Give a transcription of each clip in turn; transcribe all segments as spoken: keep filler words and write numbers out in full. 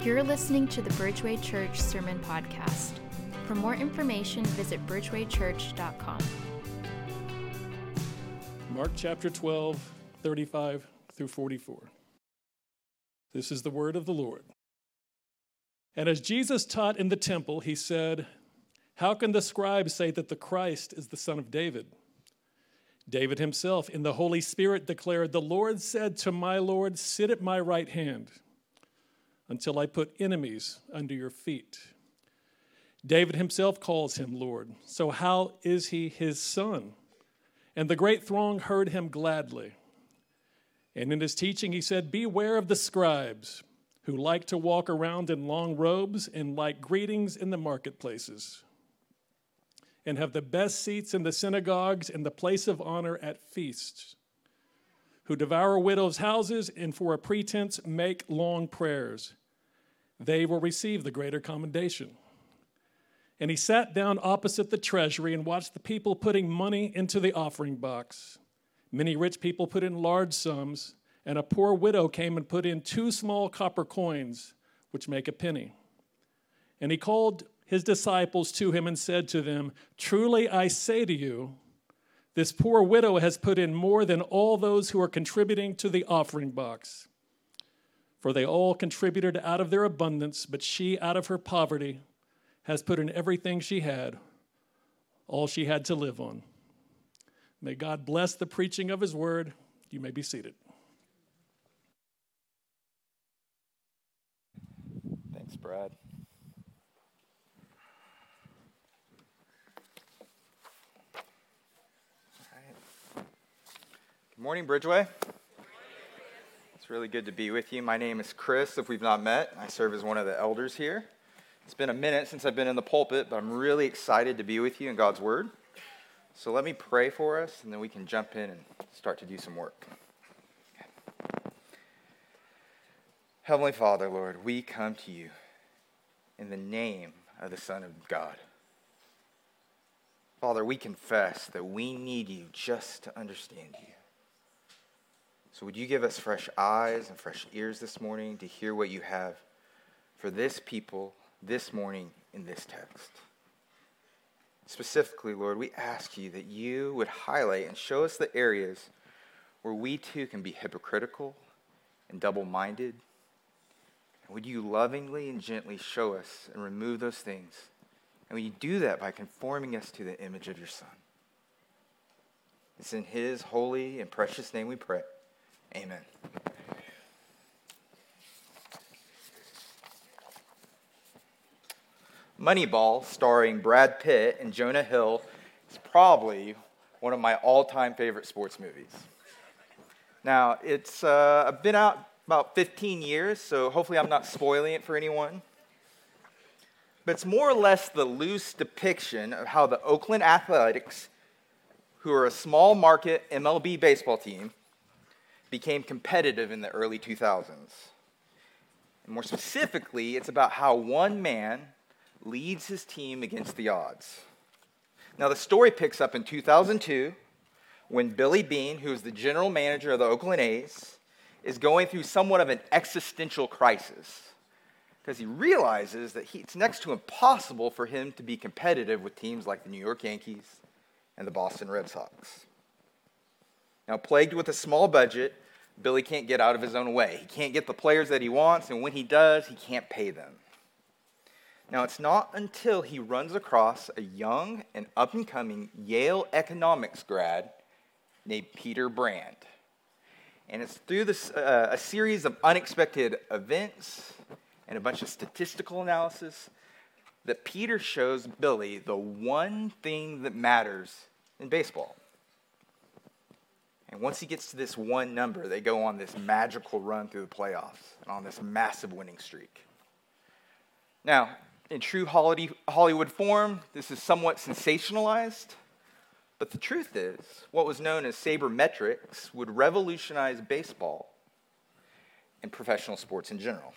You're listening to the Bridgeway Church Sermon Podcast. For more information, visit bridgeway church dot com. Mark chapter twelve, thirty-five through forty-four. This is the word of the Lord. And as Jesus taught in the temple, he said, "How can the scribes say that the Christ is the son of David? David himself in the Holy Spirit declared, 'The Lord said to my Lord, sit at my right hand until I put enemies under your feet.' David himself calls him Lord. So how is he his son?" And the great throng heard him gladly. And in his teaching he said, "Beware of the scribes who like to walk around in long robes and like greetings in the marketplaces, and have the best seats in the synagogues and the place of honor at feasts, who devour widows' houses and for a pretense make long prayers. They will receive the greater commendation." And he sat down opposite the treasury and watched the people putting money into the offering box. Many rich people put in large sums, and a poor widow came and put in two small copper coins, which make a penny. And he called his disciples to him and said to them, "Truly I say to you, this poor widow has put in more than all those who are contributing to the offering box. For they all contributed out of their abundance, but she out of her poverty has put in everything she had, all she had to live on." May God bless the preaching of his word. You may be seated. Thanks, Brad. All right. Good morning, Bridgeway. It's really good to be with you. My name is Chris, if we've not met. I serve as one of the elders here. It's been a minute since I've been in the pulpit, but I'm really excited to be with you in God's Word. So let me pray for us, and then we can jump in and start to do some work. Okay. Heavenly Father, Lord, we come to you in the name of the Son of God. Father, we confess that we need you just to understand you. So would you give us fresh eyes and fresh ears this morning to hear what you have for this people this morning in this text. Specifically, Lord, we ask you that you would highlight and show us the areas where we too can be hypocritical and double-minded. And would you lovingly and gently show us and remove those things? And would you do that by conforming us to the image of your Son? It's in his holy and precious name we pray. Amen. Moneyball, starring Brad Pitt and Jonah Hill, is probably one of my all-time favorite sports movies. Now, it's uh, been out about fifteen years, so hopefully I'm not spoiling it for anyone. But it's more or less the loose depiction of how the Oakland Athletics, who are a small market M L B baseball team, became competitive in the early two thousands. And more specifically, it's about how one man leads his team against the odds. Now, the story picks up in two thousand two when Billy Beane, who is the general manager of the Oakland A's, is going through somewhat of an existential crisis because he realizes that he, it's next to impossible for him to be competitive with teams like the New York Yankees and the Boston Red Sox. Now, plagued with a small budget, Billy can't get out of his own way. He can't get the players that he wants, and when he does, he can't pay them. Now, it's not until he runs across a young and up-and-coming Yale economics grad named Peter Brand. And it's through this, uh, a series of unexpected events and a bunch of statistical analysis that Peter shows Billy the one thing that matters in baseball. And once he gets to this one number, they go on this magical run through the playoffs and on this massive winning streak. Now, in true Hollywood form, this is somewhat sensationalized, but the truth is, what was known as sabermetrics would revolutionize baseball and professional sports in general.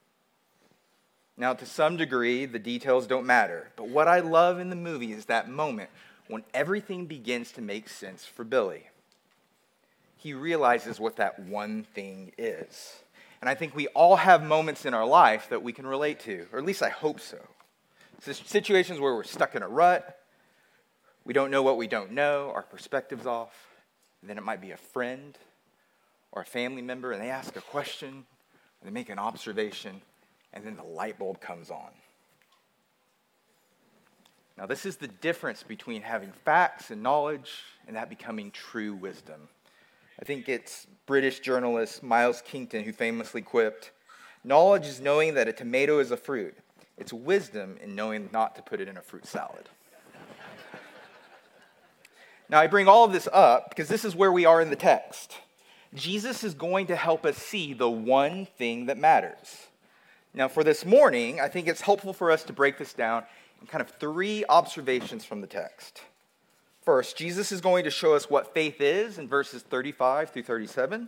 Now, to some degree, the details don't matter, but what I love in the movie is that moment when everything begins to make sense for Billy. He realizes what that one thing is. And I think we all have moments in our life that we can relate to, or at least I hope so. So situations where we're stuck in a rut, we don't know what we don't know, our perspective's off, and then it might be a friend or a family member, and they ask a question, and they make an observation, and then the light bulb comes on. Now, this is the difference between having facts and knowledge and that becoming true wisdom. I think it's British journalist Miles Kington who famously quipped, "Knowledge is knowing that a tomato is a fruit. It's wisdom in knowing not to put it in a fruit salad." Now, I bring all of this up because this is where we are in the text. Jesus is going to help us see the one thing that matters. Now, for this morning, I think it's helpful for us to break this down in kind of three observations from the text. First, Jesus is going to show us what faith is in verses thirty-five through thirty-seven.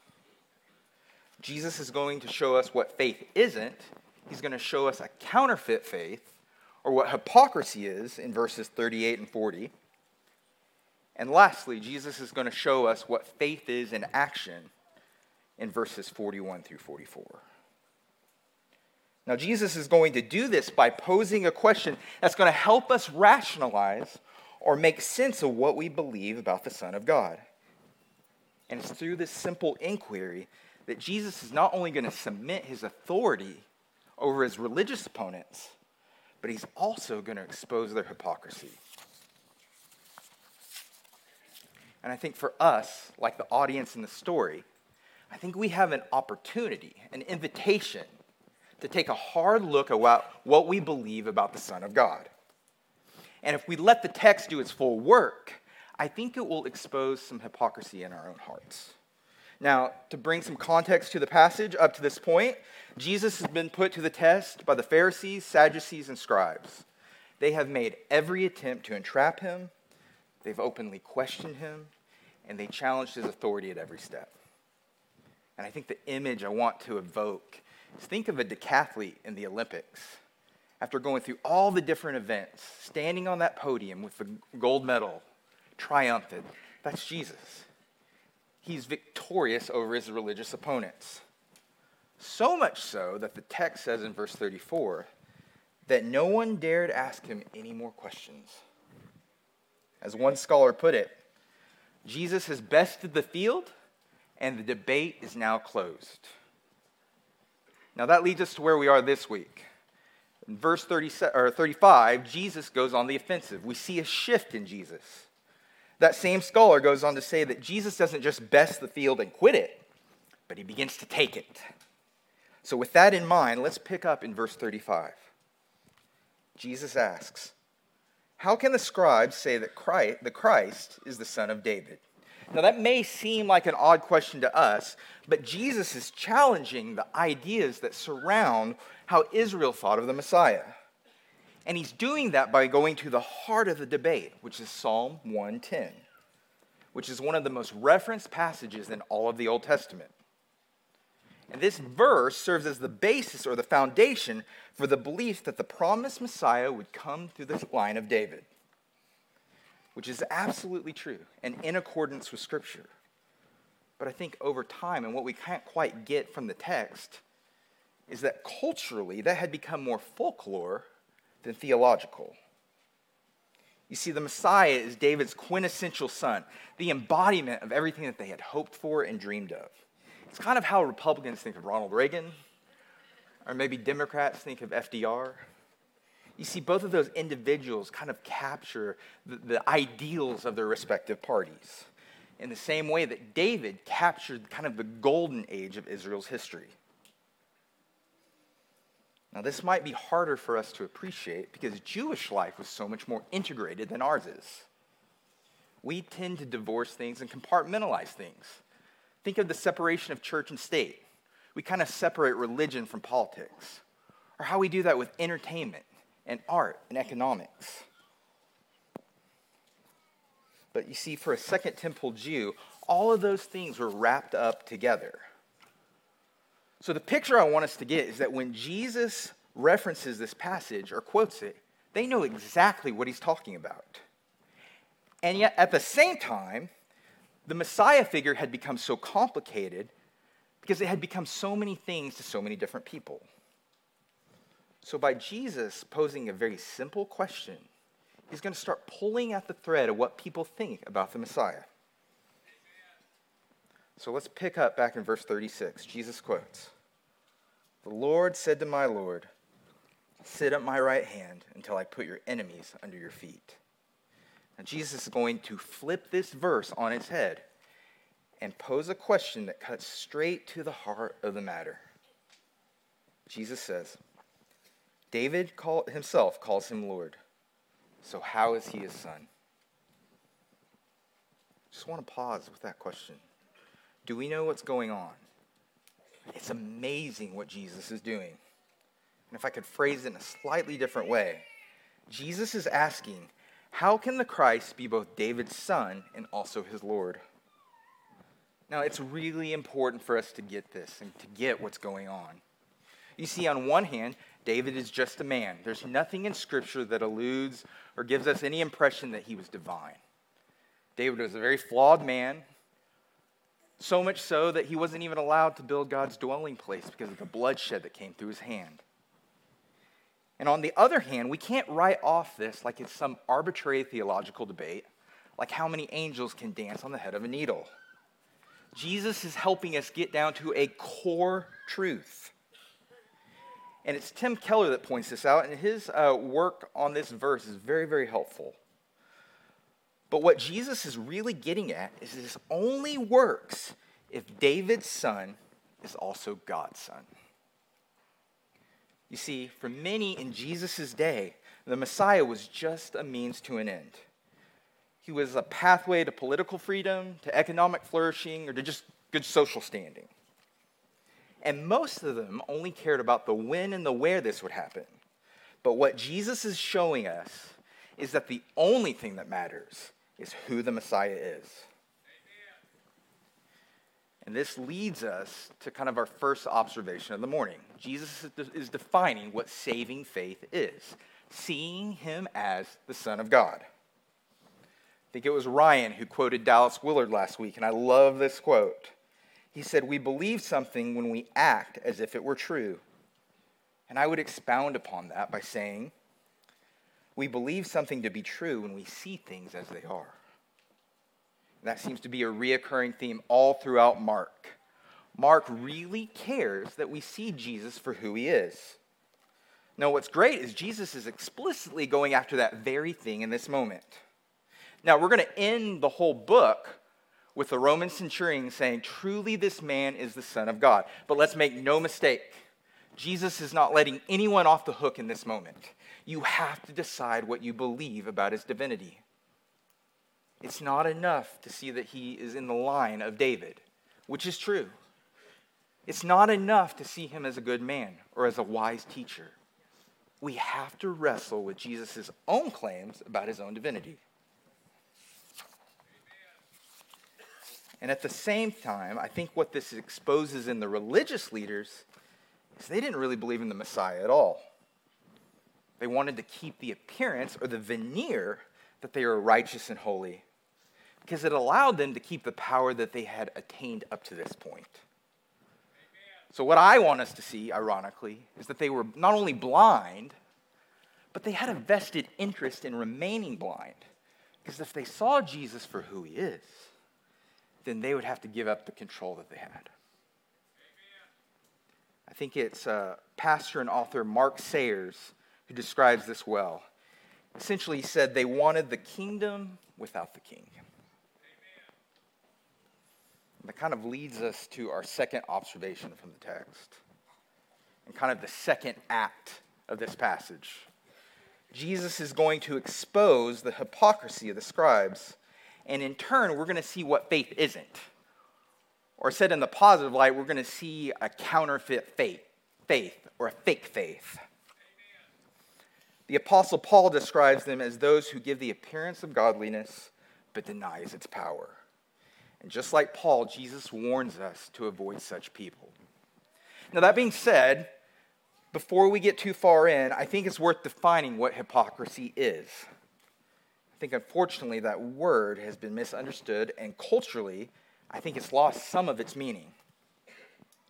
Jesus is going to show us what faith isn't. He's going to show us a counterfeit faith, or what hypocrisy is, in verses thirty-eight and forty. And lastly, Jesus is going to show us what faith is in action in verses forty-one through forty-four. Now, Jesus is going to do this by posing a question that's going to help us rationalize or make sense of what we believe about the Son of God. And it's through this simple inquiry that Jesus is not only going to submit his authority over his religious opponents, but he's also going to expose their hypocrisy. And I think for us, like the audience in the story, I think we have an opportunity, an invitation, to take a hard look at what we believe about the Son of God. And if we let the text do its full work, I think it will expose some hypocrisy in our own hearts. Now, to bring some context to the passage, up to this point, Jesus has been put to the test by the Pharisees, Sadducees, and scribes. They have made every attempt to entrap him. They've openly questioned him, and they challenged his authority at every step. And I think the image I want to evoke is, think of a decathlete in the Olympics. After going through all the different events, standing on that podium with the gold medal, triumphant, that's Jesus. He's victorious over his religious opponents. So much so that the text says in verse thirty-four that no one dared ask him any more questions. As one scholar put it, Jesus has bested the field, and the debate is now closed. Now that leads us to where we are this week. In verse thirty-seven, or thirty-five, Jesus goes on the offensive. We see a shift in Jesus. That same scholar goes on to say that Jesus doesn't just best the field and quit it, but he begins to take it. So with that in mind, let's pick up in verse thirty-five. Jesus asks, "How can the scribes say that Christ, the Christ is the son of David?" Now that may seem like an odd question to us, but Jesus is challenging the ideas that surround how Israel thought of the Messiah. And he's doing that by going to the heart of the debate, which is Psalm one ten, which is one of the most referenced passages in all of the Old Testament. And this verse serves as the basis or the foundation for the belief that the promised Messiah would come through the line of David, which is absolutely true and in accordance with Scripture. But I think over time, and what we can't quite get from the text, is that culturally that had become more folklore than theological. You see, the Messiah is David's quintessential son, the embodiment of everything that they had hoped for and dreamed of. It's kind of how Republicans think of Ronald Reagan, or maybe Democrats think of F D R. You see, both of those individuals kind of capture the, the ideals of their respective parties in the same way that David captured kind of the golden age of Israel's history. Now, this might be harder for us to appreciate because Jewish life was so much more integrated than ours is. We tend to divorce things and compartmentalize things. Think of the separation of church and state. We kind of separate religion from politics, or how we do that with entertainment and art and economics. But you see, for a Second Temple Jew, all of those things were wrapped up together. So the picture I want us to get is that when Jesus references this passage or quotes it, they know exactly what he's talking about. And yet, at the same time, the Messiah figure had become so complicated because it had become so many things to so many different people. So by Jesus posing a very simple question, he's going to start pulling at the thread of what people think about the Messiah. So let's pick up back in verse thirty-six. Jesus quotes, "The Lord said to my Lord, sit at my right hand until I put your enemies under your feet." Now Jesus is going to flip this verse on its head and pose a question that cuts straight to the heart of the matter. Jesus says, David call, himself calls him Lord. So how is he his son? Just want to pause with that question. Do we know what's going on? It's amazing what Jesus is doing. And if I could phrase it in a slightly different way, Jesus is asking, how can the Christ be both David's son and also his Lord? Now, it's really important for us to get this and to get what's going on. You see, on one hand, David is just a man. There's nothing in Scripture that alludes or gives us any impression that he was divine. David was a very flawed man, so much so that he wasn't even allowed to build God's dwelling place because of the bloodshed that came through his hand. And on the other hand, we can't write off this like it's some arbitrary theological debate, like how many angels can dance on the head of a needle. Jesus is helping us get down to a core truth. And it's Tim Keller that points this out, and his uh, work on this verse is very, very helpful. But what Jesus is really getting at is this only works if David's son is also God's son. You see, for many in Jesus' day, the Messiah was just a means to an end. He was a pathway to political freedom, to economic flourishing, or to just good social standing. And most of them only cared about the when and the where this would happen. But what Jesus is showing us is that the only thing that matters is who the Messiah is. Amen. And this leads us to kind of our first observation of the morning. Jesus is defining what saving faith is, seeing him as the Son of God. I think it was Ryan who quoted Dallas Willard last week, and I love this quote. He said, "We believe something when we act as if it were true." And I would expound upon that by saying, we believe something to be true when we see things as they are. And that seems to be a reoccurring theme all throughout Mark. Mark really cares that we see Jesus for who he is. Now, what's great is Jesus is explicitly going after that very thing in this moment. Now, we're going to end the whole book with the Roman centurion saying, truly this man is the Son of God. But let's make no mistake, Jesus is not letting anyone off the hook in this moment. You have to decide what you believe about his divinity. It's not enough to see that he is in the line of David, which is true. It's not enough to see him as a good man or as a wise teacher. We have to wrestle with Jesus' own claims about his own divinity. And at the same time, I think what this exposes in the religious leaders is they didn't really believe in the Messiah at all. They wanted to keep the appearance or the veneer that they were righteous and holy because it allowed them to keep the power that they had attained up to this point. Amen. So what I want us to see, ironically, is that they were not only blind, but they had a vested interest in remaining blind. Because if they saw Jesus for who he is, then they would have to give up the control that they had. Amen. I think it's uh, pastor and author Mark Sayers who describes this well. Essentially, he said they wanted the kingdom without the king. Amen. And that kind of leads us to our second observation from the text, and kind of the second act of this passage. Jesus is going to expose the hypocrisy of the scribes, and in turn, we're going to see what faith isn't. Or said in the positive light, we're going to see a counterfeit faith, faith or a fake faith. The Apostle Paul describes them as those who give the appearance of godliness but denies its power. And just like Paul, Jesus warns us to avoid such people. Now that being said, before we get too far in, I think it's worth defining what hypocrisy is. I think unfortunately that word has been misunderstood, and culturally, I think it's lost some of its meaning.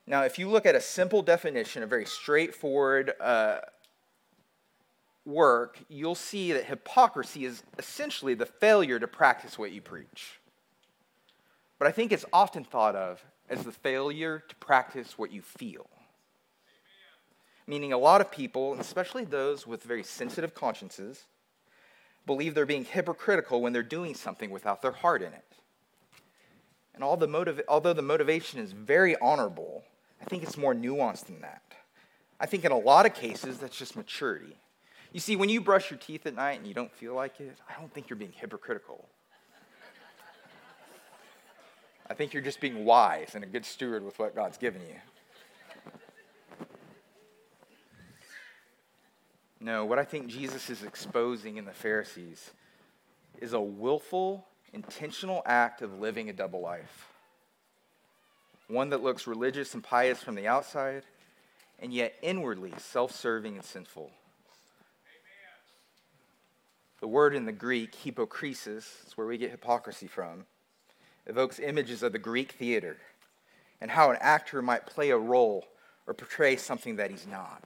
Now, if you look at a simple definition, a very straightforward uh, work, you'll see that hypocrisy is essentially the failure to practice what you preach. But I think it's often thought of as the failure to practice what you feel. Meaning a lot of people, and especially those with very sensitive consciences, believe they're being hypocritical when they're doing something without their heart in it. And all the motiv- although the motivation is very honorable, I think it's more nuanced than that. I think in a lot of cases, that's just maturity. You see, when you brush your teeth at night and you don't feel like it, I don't think you're being hypocritical. I think you're just being wise and a good steward with what God's given you. No, what I think Jesus is exposing in the Pharisees is a willful, intentional act of living a double life. One that looks religious and pious from the outside, and yet inwardly self-serving and sinful. Amen. The word in the Greek, hypokrisis, is where we get hypocrisy from, evokes images of the Greek theater and how an actor might play a role or portray something that he's not.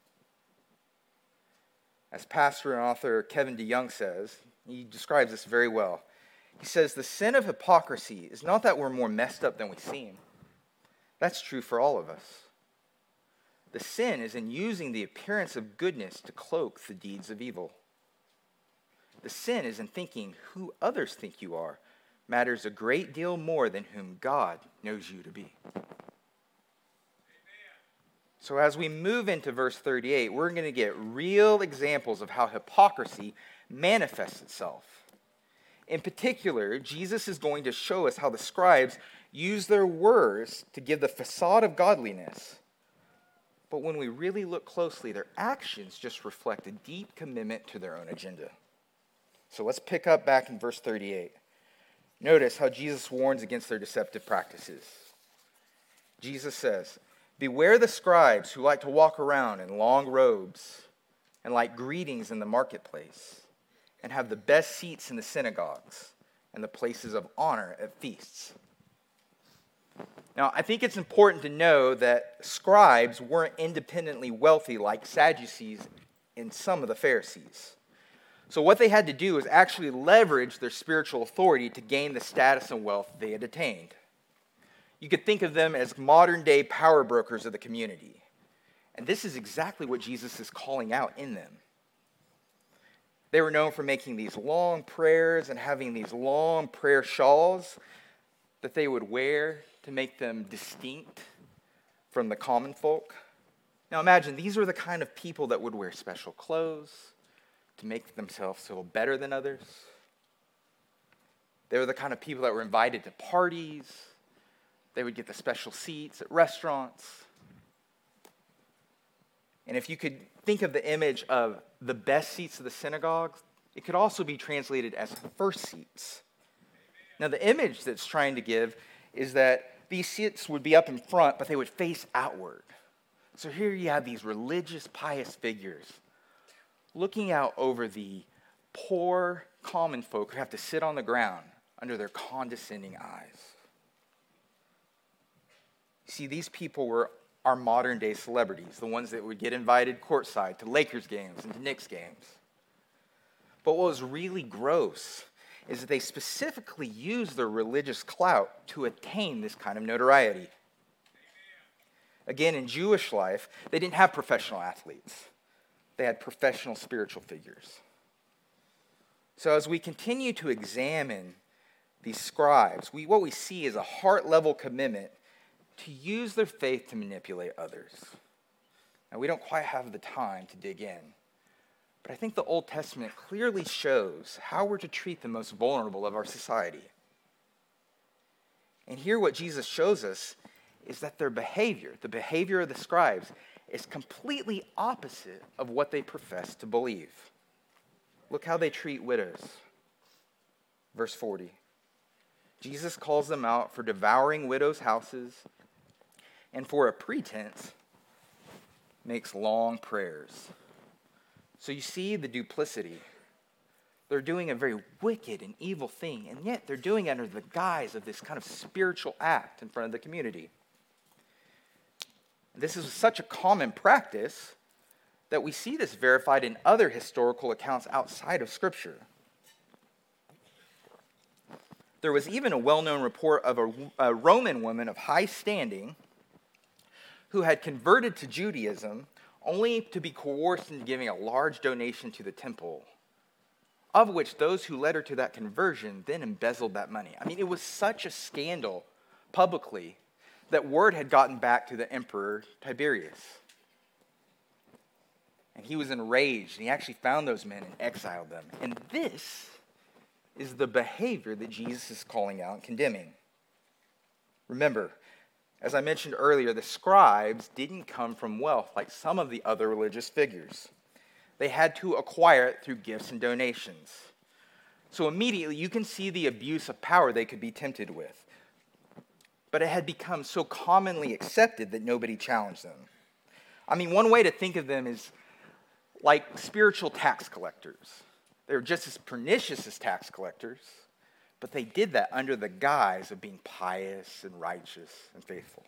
As pastor and author Kevin DeYoung says, he describes this very well. He says, the sin of hypocrisy is not that we're more messed up than we seem. That's true for all of us. The sin is in using the appearance of goodness to cloak the deeds of evil. The sin is in thinking who others think you are matters a great deal more than whom God knows you to be. So as we move into verse thirty-eight, we're going to get real examples of how hypocrisy manifests itself. In particular, Jesus is going to show us how the scribes use their words to give the facade of godliness. But when we really look closely, their actions just reflect a deep commitment to their own agenda. So let's pick up back in verse thirty-eight. Notice how Jesus warns against their deceptive practices. Jesus says, beware the scribes who like to walk around in long robes and like greetings in the marketplace and have the best seats in the synagogues and the places of honor at feasts. Now, I think it's important to know that scribes weren't independently wealthy like Sadducees and some of the Pharisees. So what they had to do is actually leverage their spiritual authority to gain the status and wealth they had attained. You could think of them as modern-day power brokers of the community. And this is exactly what Jesus is calling out in them. They were known for making these long prayers and having these long prayer shawls that they would wear to make them distinct from the common folk. Now imagine, these were the kind of people that would wear special clothes to make themselves feel better than others. They were the kind of people that were invited to parties. They would get the special seats at restaurants. And if you could think of the image of the best seats of the synagogue, it could also be translated as first seats. Now the image that's trying to give is that these seats would be up in front, but they would face outward. So here you have these religious, pious figures looking out over the poor, common folk who have to sit on the ground under their condescending eyes. See, these people were our modern-day celebrities, the ones that would get invited courtside to Lakers games and to Knicks games. But what was really gross is that they specifically used their religious clout to attain this kind of notoriety. Again, in Jewish life, they didn't have professional athletes. They had professional spiritual figures. So as we continue to examine these scribes, we, what we see is a heart-level commitment to use their faith to manipulate others. Now, we don't quite have the time to dig in, but I think the Old Testament clearly shows how we're to treat the most vulnerable of our society. And here what Jesus shows us is that their behavior, the behavior of the scribes, is completely opposite of what they profess to believe. Look how they treat widows. Verse forty. Jesus calls them out for devouring widows' houses and for a pretense makes long prayers. So you see the duplicity. They're doing a very wicked and evil thing, and yet they're doing it under the guise of this kind of spiritual act in front of the community. This is such a common practice that we see this verified in other historical accounts outside of Scripture. There was even a well-known report of a, a Roman woman of high standing who had converted to Judaism only to be coerced into giving a large donation to the temple, of which those who led her to that conversion then embezzled that money. I mean, it was such a scandal publicly that word had gotten back to the emperor Tiberius. And he was enraged, and he actually found those men and exiled them. And this is the behavior that Jesus is calling out and condemning. Remember, as I mentioned earlier, the scribes didn't come from wealth like some of the other religious figures. They had to acquire it through gifts and donations. So immediately you can see the abuse of power they could be tempted with. But it had become so commonly accepted that nobody challenged them. I mean, one way to think of them is like spiritual tax collectors. They were just as pernicious as tax collectors, but they did that under the guise of being pious and righteous and faithful.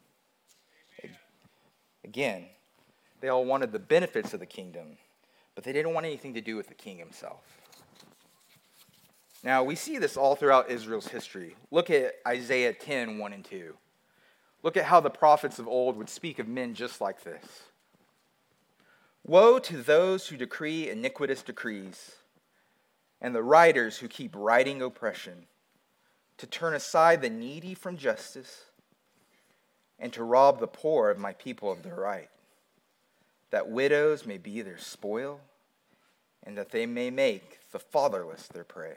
Again, they all wanted the benefits of the kingdom, but they didn't want anything to do with the king himself. Now, we see this all throughout Israel's history. Look at Isaiah ten, one and two. Look at how the prophets of old would speak of men just like this. Woe to those who decree iniquitous decrees, and the writers who keep writing oppression, to turn aside the needy from justice, and to rob the poor of my people of their right, that widows may be their spoil, and that they may make the fatherless their prey.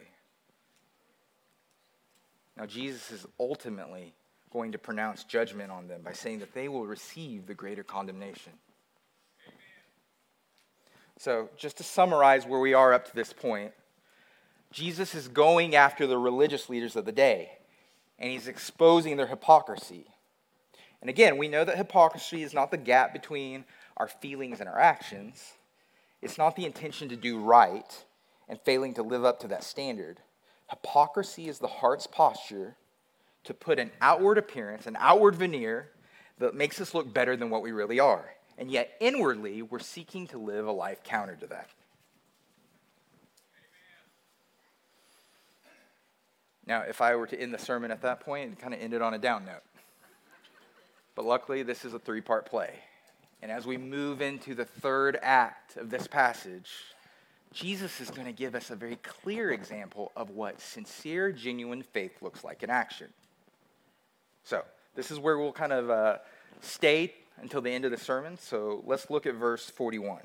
Now, Jesus is ultimately going to pronounce judgment on them by saying that they will receive the greater condemnation. Amen. So, just to summarize where we are up to this point, Jesus is going after the religious leaders of the day, and he's exposing their hypocrisy. And again, we know that hypocrisy is not the gap between our feelings and our actions. It's not the intention to do right and failing to live up to that standard. Hypocrisy is the heart's posture to put an outward appearance, an outward veneer that makes us look better than what we really are. And yet inwardly, we're seeking to live a life counter to that. Now, if I were to end the sermon at that point, it kind of ended on a down note. But luckily, this is a three-part play. And as we move into the third act of this passage, Jesus is going to give us a very clear example of what sincere, genuine faith looks like in action. So, this is where we'll kind of uh, stay until the end of the sermon. So, let's look at verse forty-one.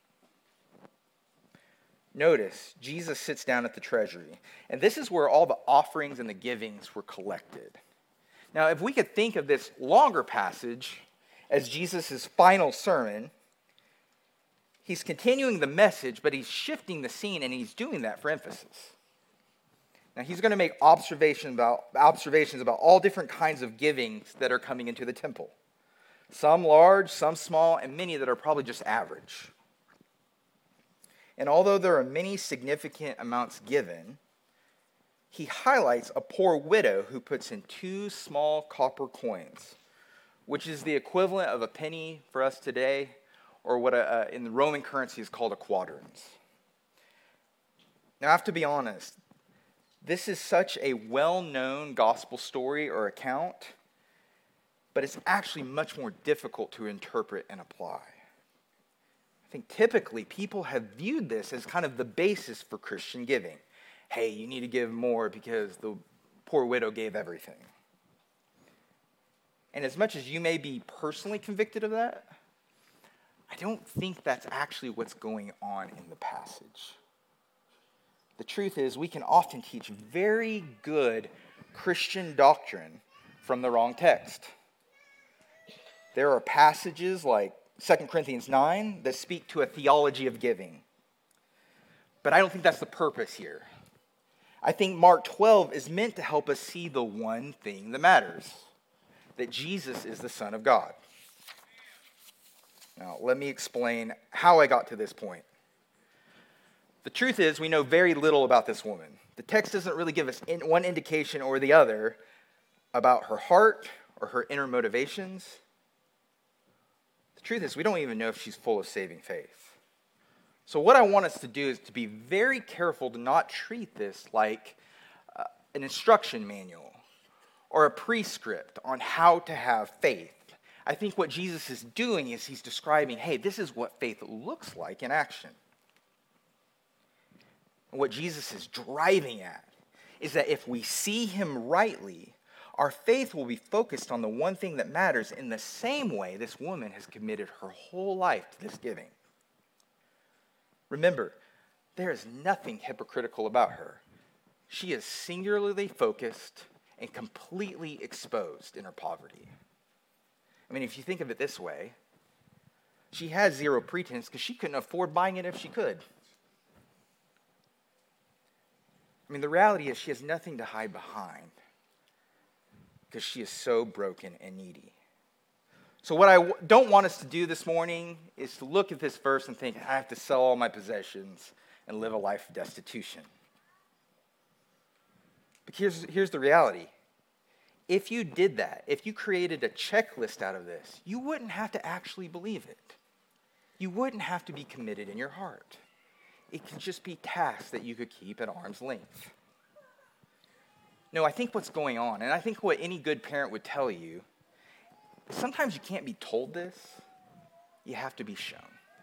Notice, Jesus sits down at the treasury, and this is where all the offerings and the givings were collected. Now, if we could think of this longer passage as Jesus' final sermon, he's continuing the message, but he's shifting the scene, and he's doing that for emphasis. Now, he's going to make observations about, observations about all different kinds of givings that are coming into the temple. Some large, some small, and many that are probably just average. And although there are many significant amounts given, he highlights a poor widow who puts in two small copper coins, which is the equivalent of a penny for us today, or what a, uh, in the Roman currency is called a quadrans. Now, I have to be honest, this is such a well-known gospel story or account, but it's actually much more difficult to interpret and apply. I think typically people have viewed this as kind of the basis for Christian giving. Hey, you need to give more because the poor widow gave everything. And as much as you may be personally convicted of that, I don't think that's actually what's going on in the passage. The truth is, we can often teach very good Christian doctrine from the wrong text. There are passages like Second Corinthians nine that speak to a theology of giving. But I don't think that's the purpose here. I think Mark twelve is meant to help us see the one thing that matters, that Jesus is the Son of God. Now, let me explain how I got to this point. The truth is, we know very little about this woman. The text doesn't really give us in one indication or the other about her heart or her inner motivations. truth is, we don't even know if she's full of saving faith. So what I want us to do is to be very careful to not treat this like uh, an instruction manual or a prescript on how to have faith. I think what Jesus is doing is he's describing, hey, this is what faith looks like in action. And what Jesus is driving at is that if we see him rightly, our faith will be focused on the one thing that matters in the same way this woman has committed her whole life to this giving. Remember, there is nothing hypocritical about her. She is singularly focused and completely exposed in her poverty. I mean, if you think of it this way, she has zero pretense because she couldn't afford buying it if she could. I mean, the reality is she has nothing to hide behind because she is so broken and needy. So what I w- don't want us to do this morning is to look at this verse and think, I have to sell all my possessions and live a life of destitution. But here's, here's the reality. If you did that, if you created a checklist out of this, you wouldn't have to actually believe it. You wouldn't have to be committed in your heart. It could just be tasks that you could keep at arm's length. No, I think what's going on, and I think what any good parent would tell you, is sometimes you can't be told this, you have to be shown.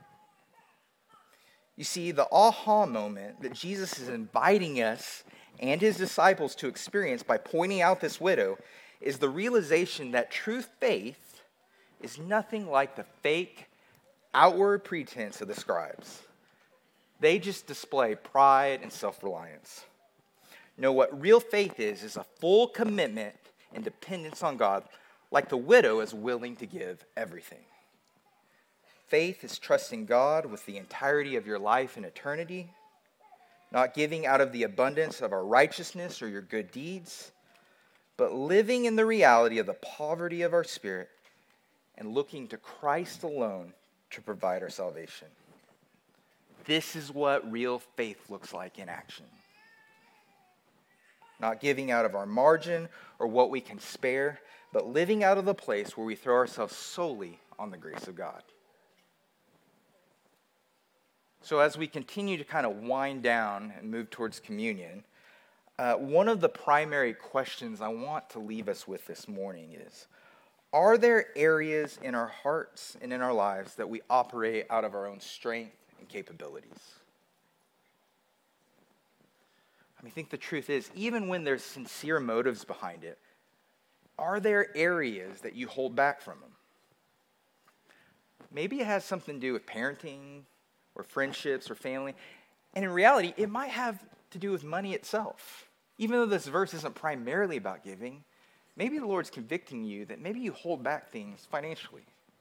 You see, the aha moment that Jesus is inviting us and his disciples to experience by pointing out this widow is the realization that true faith is nothing like the fake, outward pretense of the scribes. They just display pride and self-reliance. No, what real faith is, is a full commitment and dependence on God, like the widow is willing to give everything. Faith is trusting God with the entirety of your life and eternity, not giving out of the abundance of our righteousness or your good deeds, but living in the reality of the poverty of our spirit and looking to Christ alone to provide our salvation. This is what real faith looks like in action. Not giving out of our margin or what we can spare, but living out of the place where we throw ourselves solely on the grace of God. So as we continue to kind of wind down and move towards communion, uh, one of the primary questions I want to leave us with this morning is, are there areas in our hearts and in our lives that we operate out of our own strength and capabilities? I mean, I think the truth is, even when there's sincere motives behind it, are there areas that you hold back from them? Maybe it has something to do with parenting or friendships or family. And in reality, it might have to do with money itself. Even though this verse isn't primarily about giving, maybe the Lord's convicting you that maybe you hold back things financially.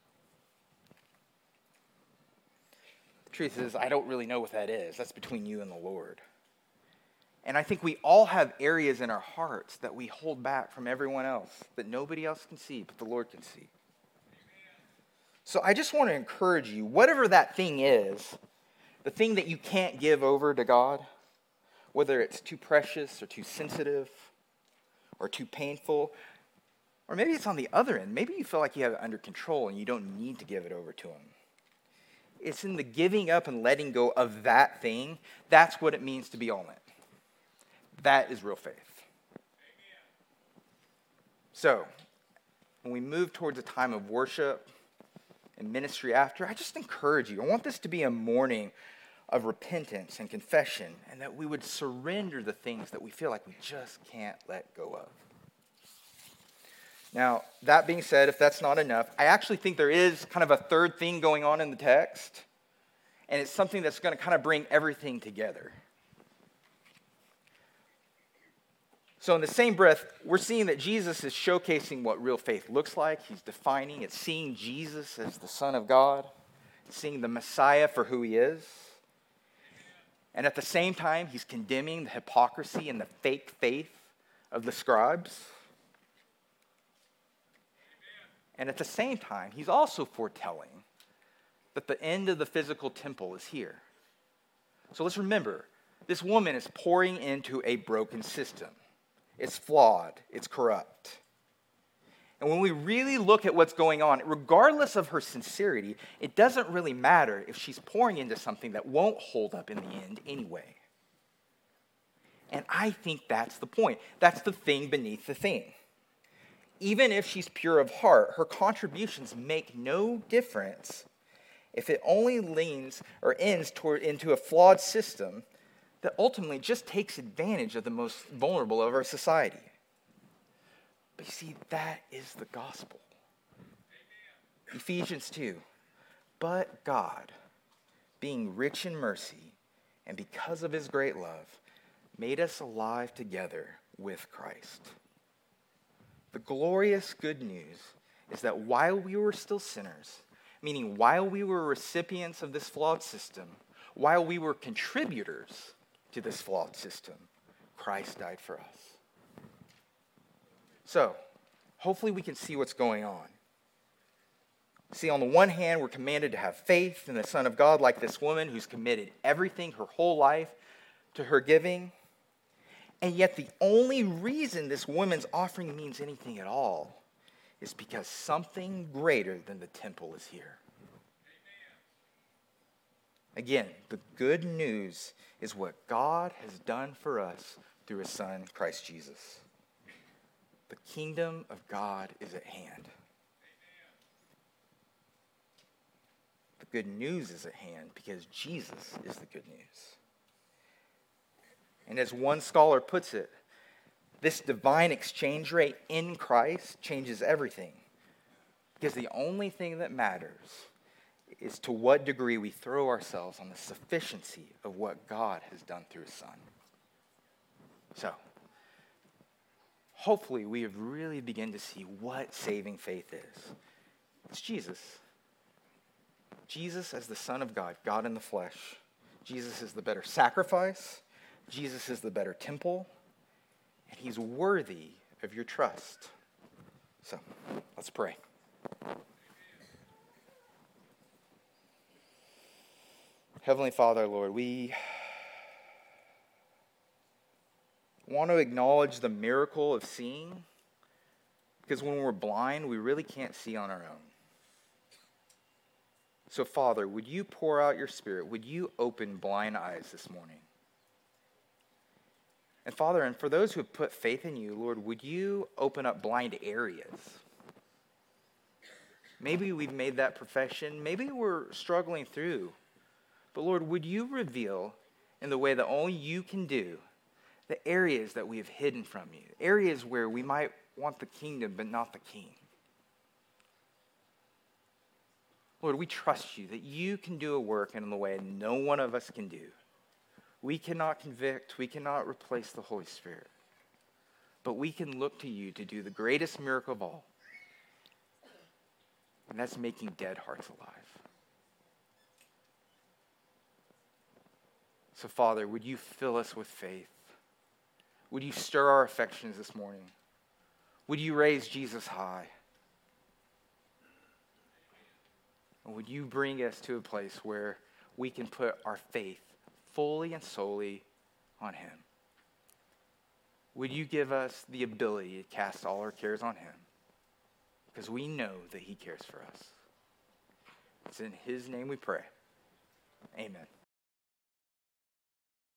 The truth is, I don't really know what that is. That's between you and the Lord. And I think we all have areas in our hearts that we hold back from everyone else, that nobody else can see, but the Lord can see. So I just want to encourage you, whatever that thing is, the thing that you can't give over to God, whether it's too precious or too sensitive or too painful, or maybe it's on the other end. Maybe you feel like you have it under control and you don't need to give it over to him. It's in the giving up and letting go of that thing. That's what it means to be all in. That is real faith. Amen. So, when we move towards a time of worship and ministry after, I just encourage you. I want this to be a morning of repentance and confession, and that we would surrender the things that we feel like we just can't let go of. Now, that being said, if that's not enough, I actually think there is kind of a third thing going on in the text, and it's something that's going to kind of bring everything together. So in the same breath, we're seeing that Jesus is showcasing what real faith looks like. He's defining it, seeing Jesus as the Son of God, seeing the Messiah for who he is. And at the same time, he's condemning the hypocrisy and the fake faith of the scribes. And at the same time, he's also foretelling that the end of the physical temple is here. So let's remember, this woman is pouring into a broken system. It's flawed. It's corrupt. And when we really look at what's going on, regardless of her sincerity, it doesn't really matter if she's pouring into something that won't hold up in the end anyway. And I think that's the point. That's the thing beneath the thing. Even if she's pure of heart, her contributions make no difference if it only leans or ends toward into a flawed system that ultimately just takes advantage of the most vulnerable of our society. But you see, that is the gospel. Amen. Ephesians two. But God, being rich in mercy, and because of his great love, made us alive together with Christ. The glorious good news is that while we were still sinners, meaning while we were recipients of this flawed system, while we were contributors to this flawed system, Christ died for us. So, hopefully we can see what's going on. See, on the one hand, we're commanded to have faith in the Son of God like this woman who's committed everything, her whole life, to her giving. And yet the only reason this woman's offering means anything at all is because something greater than the temple is here. Again, the good news is what God has done for us through his Son, Christ Jesus. The kingdom of God is at hand. The good news is at hand because Jesus is the good news. And as one scholar puts it, this divine exchange rate in Christ changes everything. Because the only thing that matters is to what degree we throw ourselves on the sufficiency of what God has done through his Son. So, hopefully we have really begun to see what saving faith is. It's Jesus. Jesus as the Son of God, God in the flesh. Jesus is the better sacrifice. Jesus is the better temple. And he's worthy of your trust. So, let's pray. Heavenly Father, Lord, we want to acknowledge the miracle of seeing, because when we're blind, we really can't see on our own. So, Father, would you pour out your Spirit? Would you open blind eyes this morning? And Father, and for those who have put faith in you, Lord, would you open up blind areas? Maybe we've made that profession. Maybe we're struggling through. But Lord, would you reveal in the way that only you can do the areas that we have hidden from you, areas where we might want the kingdom but not the king. Lord, we trust you that you can do a work in the way no one of us can do. We cannot convict, we cannot replace the Holy Spirit, but we can look to you to do the greatest miracle of all, and that's making dead hearts alive. So, Father, would you fill us with faith? Would you stir our affections this morning? Would you raise Jesus high? And would you bring us to a place where we can put our faith fully and solely on him? Would you give us the ability to cast all our cares on him? Because we know that he cares for us. It's in his name we pray. Amen.